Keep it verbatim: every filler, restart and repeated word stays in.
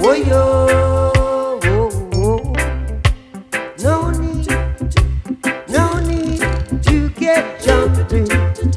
Oh, yo, oh, oh. No need, no need to get jumping.